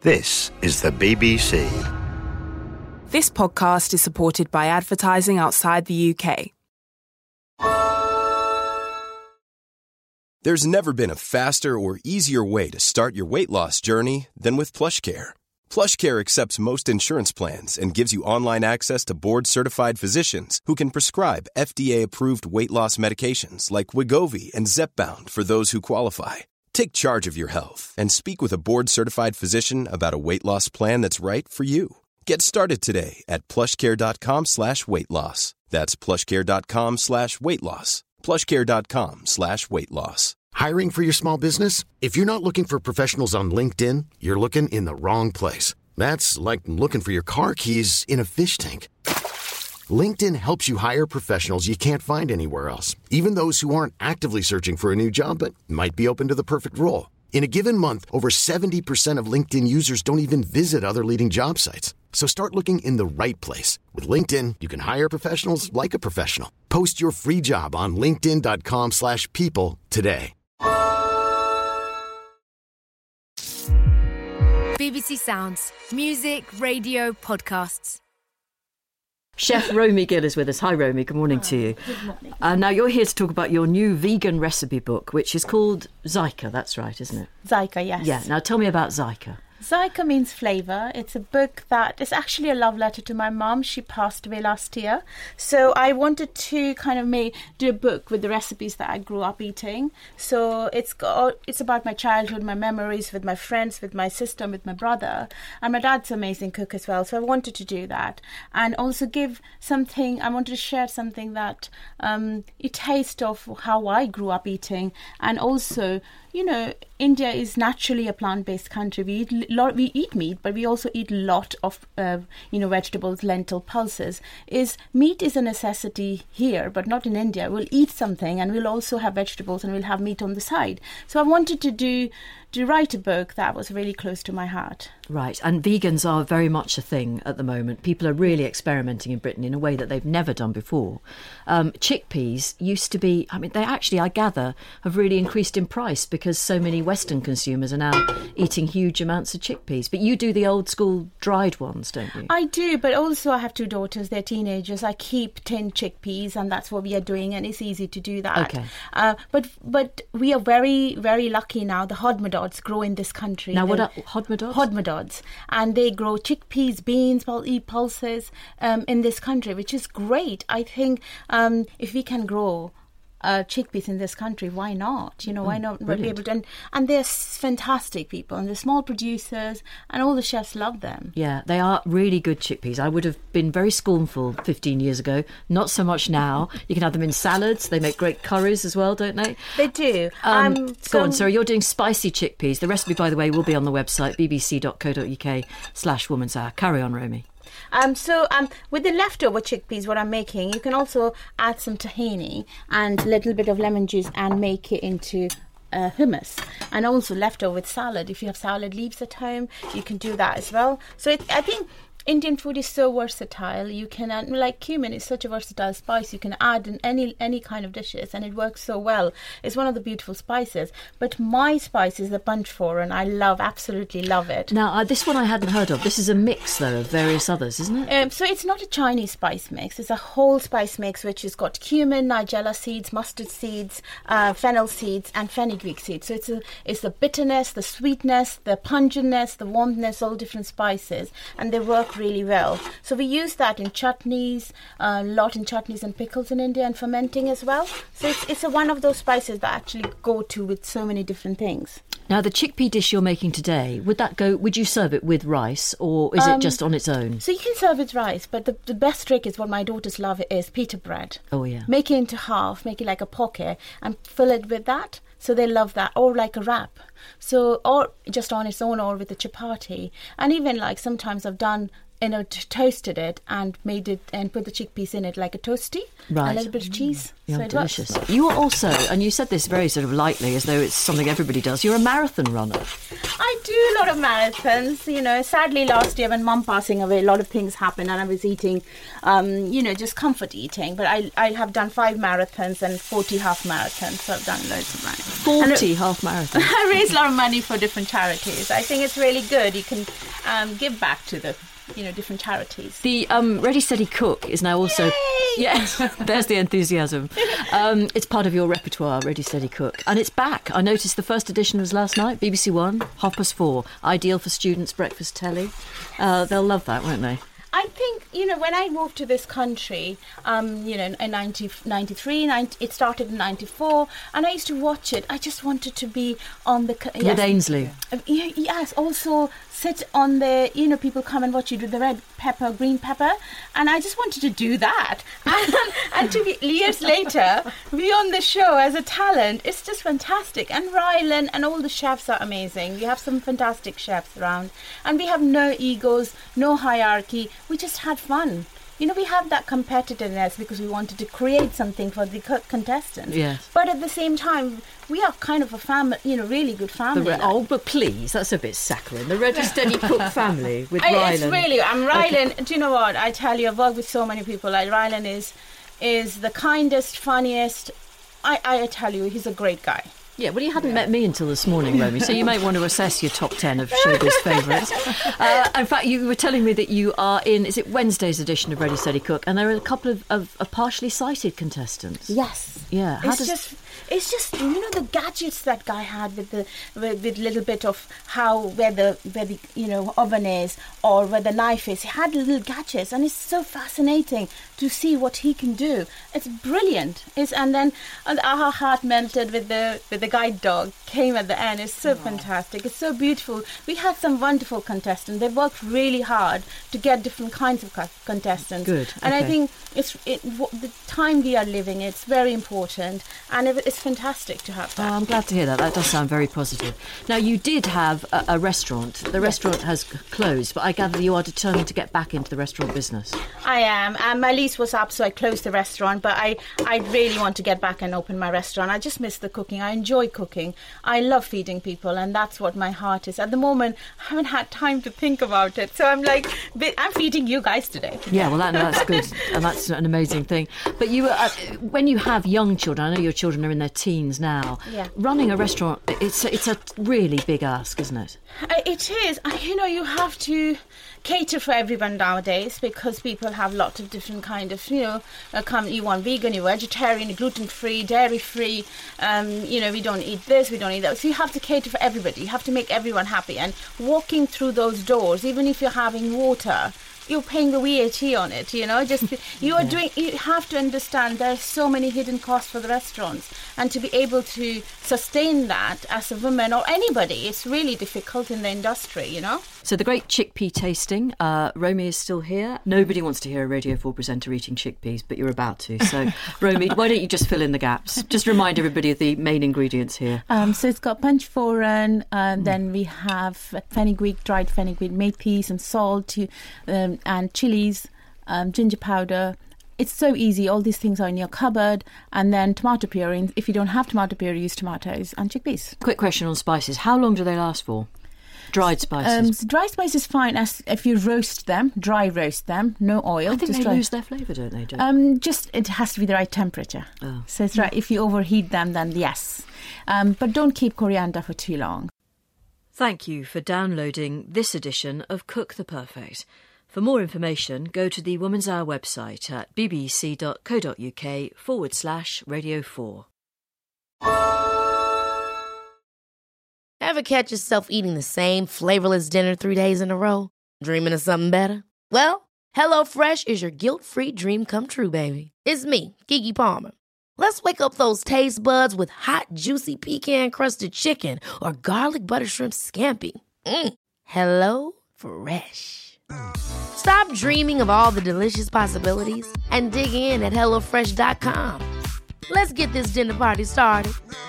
This is the BBC. This podcast is supported by advertising outside the UK. There's never been a faster or easier way to start your weight loss journey than with PlushCare. PlushCare accepts most insurance plans and gives you online access to board-certified physicians who can prescribe FDA-approved weight loss medications like Wegovy and Zepbound for those who qualify. Take charge of your health and speak with a board-certified physician about a weight loss plan that's right for you. Get started today at plushcare.com/weight loss. That's plushcare.com/weight loss. plushcare.com/weight loss. Hiring for your small business? If you're not looking for professionals on LinkedIn, you're looking in the wrong place. That's like looking for your car keys in a fish tank. LinkedIn helps you hire professionals you can't find anywhere else, even those who aren't actively searching for a new job but might be open to the perfect role. In a given month, over 70% of LinkedIn users don't even visit other leading job sites. So start looking in the right place. With LinkedIn, you can hire professionals like a professional. Post your free job on linkedin.com/people today. BBC Sounds. Music, radio, podcasts. Chef Romy Gill is with us. Hi, Romy. Good morning to you. Good morning. Now, you're here to talk about your new vegan recipe book, which is called Zyka. That's right, isn't it? Zyka, yes. Yeah. Now, tell me about Zyka. Zyka means flavour. It's a book that is actually a love letter to my mum. She passed away last year. So I wanted to kind of do a book with the recipes that I grew up eating. So it's about my childhood, my memories with my friends, with my sister, with my brother. And my dad's an amazing cook as well. So I wanted to do that. And also I wanted to share something that a taste of how I grew up eating. And also, India is naturally a plant-based country. We eat meat, but we also eat a lot of vegetables, lentil, pulses. Meat is a necessity here, but not in India. We'll eat something, and we'll also have vegetables, and we'll have meat on the side. So I wanted to write a book that was really close to my heart. Right, and vegans are very much a thing at the moment. People are really experimenting in Britain in a way that they've never done before. Chickpeas used to be, they actually, I gather, have really increased in price because so many Western consumers are now eating huge amounts of chickpeas. But you do the old school dried ones, don't you? I do, but also I have two daughters. They're teenagers. I keep tinned chickpeas, and that's what we are doing, and it's easy to do that. Okay. But we are very, very lucky now. The hodmadods grow in this country. Now, what are hodmadods? Hodmadods. And they grow chickpeas, beans, pulses in this country, which is great. I think if we can grow chickpeas in this country, why not? Why not be able to? And they're fantastic people, and they're small producers, and all the chefs love them. Yeah, they are really good chickpeas. I would have been very scornful 15 years ago. Not so much now. You can have them in salads. They make great curries as well, don't they? They do. Go on, Sarah. You're doing spicy chickpeas. The recipe, by the way, will be on the website, bbc.co.uk/Woman's Hour. Carry on, Romy. With the leftover chickpeas, what I'm making, you can also add some tahini and a little bit of lemon juice and make it into hummus. And also leftover with salad. If you have salad leaves at home, you can do that as well. So I think Indian food is so versatile. You can add, like cumin is such a versatile spice. You can add in any kind of dishes, and it works so well. It's one of the beautiful spices. But my spice is the panchforan. I absolutely love it. Now, this one I hadn't heard of. This is a mix, though, of various others, isn't it? So it's not a Chinese spice mix. It's a whole spice mix, which has got cumin, nigella seeds, mustard seeds, fennel seeds, and fenugreek seeds. So it's the bitterness, the sweetness, the pungentness, the warmthness, all different spices, and they work really well. So we use that in chutneys, a lot in chutneys and pickles in India, and fermenting as well. So it's one of those spices that actually go to with so many different things. Now, the chickpea dish you're making today, would you serve it with rice, or is it just on its own? So you can serve with rice, but the best trick is what my daughters love is pita bread. Oh, yeah. Make it into half, make it like a poke, and fill it with that. So they love that, or like a wrap. So, or just on its own, or with a chapati. And even like sometimes I've done toasted it and made it and put the chickpeas in it like a toasty, Right. a little bit of cheese. Yeah, So it delicious. works. You are also, and you said this very sort of lightly, as though it's something everybody does, you're a marathon runner. I do a lot of marathons. You know, sadly last year when Mum passing away, a lot of things happened and I was eating, just comfort eating. But I have done 5 marathons and 40 half marathons, so I've done loads of marathons. 40 half marathons. I raise a lot of money for different charities. I think it's really good. You can give back to the different charities. The Ready Steady Cook is now also... Yay! Yes, there's the enthusiasm. It's part of your repertoire, Ready Steady Cook. And it's back. I noticed the first edition was last night, BBC One, 4:30. Ideal for students' breakfast telly. They'll love that, won't they? I think, when I moved to this country, in 93, it started in 94, and I used to watch it. I just wanted to be on the... With Ainsley. Yes, also sit on the, people come and watch you do the red pepper, green pepper, and I just wanted to do that. And to be years later, be on the show as a talent, it's just fantastic. And Rylan and all the chefs are amazing. We have some fantastic chefs around, and we have no egos, no hierarchy. We just had fun. We have that competitiveness because we wanted to create something for the contestants. Yes. But at the same time, we are kind of a family, really good family. But please, that's a bit saccharine. The Ready Steady Cook family with Rylan. It's really, Rylan, do you know what? I tell you, I've worked with so many people. Like Rylan is the kindest, funniest. I tell you, he's a great guy. Yeah, well, you hadn't met me until this morning, Romy, so you might want to assess your top 10 of showbiz favourites. In fact, you were telling me that you are in, is it Wednesday's edition of Ready Steady Cook, and there are a couple of partially sighted contestants. Yes. Yeah. It's just the gadgets that guy had with little bit of where the oven is or where the knife is. He had little gadgets, and it's so fascinating to see what he can do. It's brilliant. And then our heart melted with the guide dog came at the end. It's so fantastic. It's so beautiful. We had some wonderful contestants. They worked really hard to get different kinds of contestants. Good. And okay. I think the time we are living, it's very important, and it's fantastic to have that. Oh, I'm glad to hear that. That does sound very positive. Now, you did have a restaurant. The restaurant has closed, but I gather you are determined to get back into the restaurant business. I am. My lease was up, so I closed the restaurant, but I really want to get back and open my restaurant. I just miss the cooking. I enjoy cooking. I love feeding people, and that's what my heart is. At the moment, I haven't had time to think about it, so I'm feeding you guys today. Yeah, well, that's good, and that's an amazing thing. But you, when you have young children, I know your children are in their teens now. Yeah. Running a restaurant, it's a really big ask, isn't it? It is. You have to cater for everyone nowadays because people have lots of different kind of, you want vegan, you vegetarian, gluten-free, dairy-free, we don't eat this, we don't eat that. So you have to cater for everybody. You have to make everyone happy. And walking through those doors, even if you're having water, you're paying the VAT on it, you have to understand there's so many hidden costs for the restaurants, and to be able to sustain that as a woman or anybody, it's really difficult in the industry, So the great chickpea tasting, Romy is still here. Nobody wants to hear a Radio 4 presenter eating chickpeas, but you're about to. So, Romy, why don't you just fill in the gaps? Just remind everybody of the main ingredients here. So it's got panchphoron, then we have fenugreek, dried fenugreek, mace and salt, and chilies, ginger powder. It's so easy. All these things are in your cupboard. And then tomato puree. If you don't have tomato puree, use tomatoes and chickpeas. Quick question on spices. How long do they last for? Dried spices? Dry spice is fine as if you roast them, dry roast them, no oil. I think just they dry. lose their flavour, don't they, Jo? Just it has to be the right temperature. Oh. So it's right. If you overheat them, then yes. But don't keep coriander for too long. Thank you for downloading this edition of Cook the Perfect. For more information, go to the Woman's Hour website at bbc.co.uk/Radio 4. Ever catch yourself eating the same flavourless dinner 3 days in a row? Dreaming of something better? Well, HelloFresh is your guilt-free dream come true, baby. It's me, Keke Palmer. Let's wake up those taste buds with hot, juicy pecan-crusted chicken or garlic butter shrimp scampi. Hello Fresh. Stop dreaming of all the delicious possibilities and dig in at HelloFresh.com. Let's get this dinner party started.